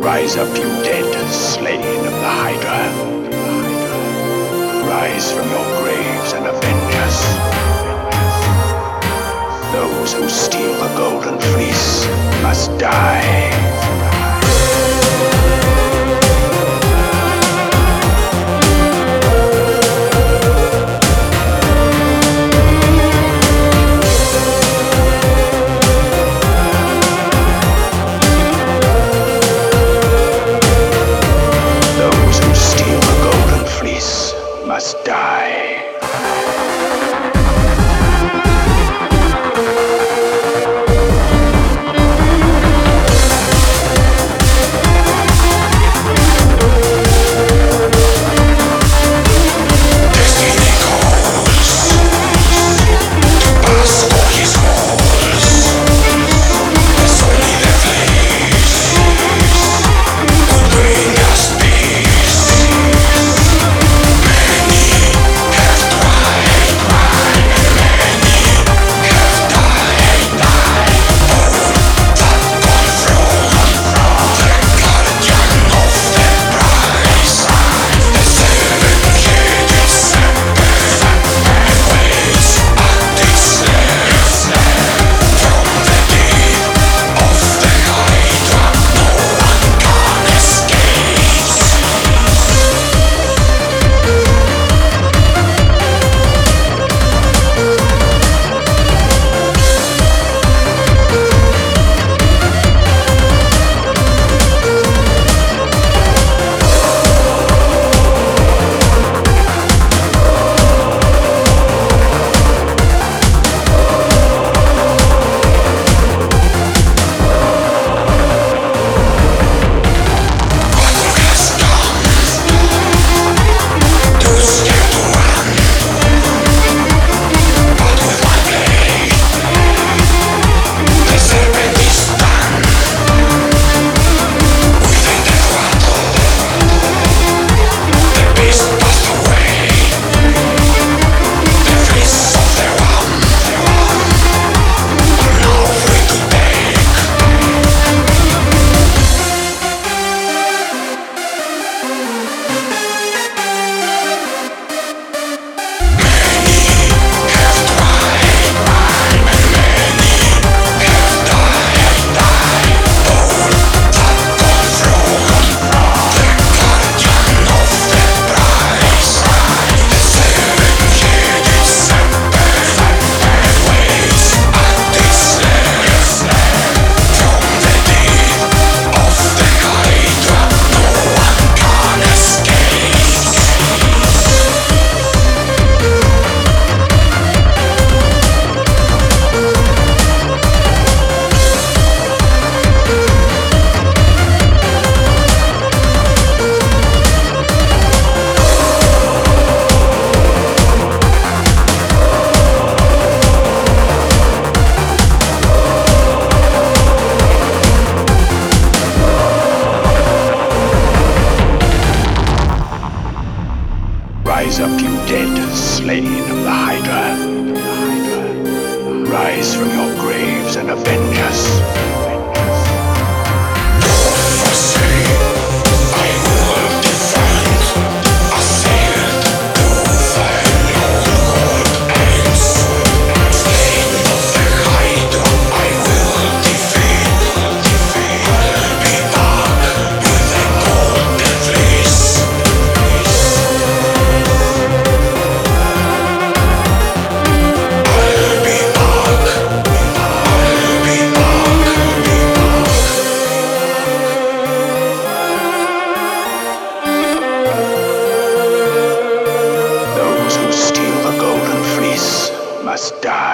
Rise up, you dead, slain of the Hydra. Rise from your graves and avenge us. Those who steal the golden fleece must die. Must die. Rise up, you dead, slain of the Hydra. Rise from your graves and avenge us. Those who steal the golden fleece must die.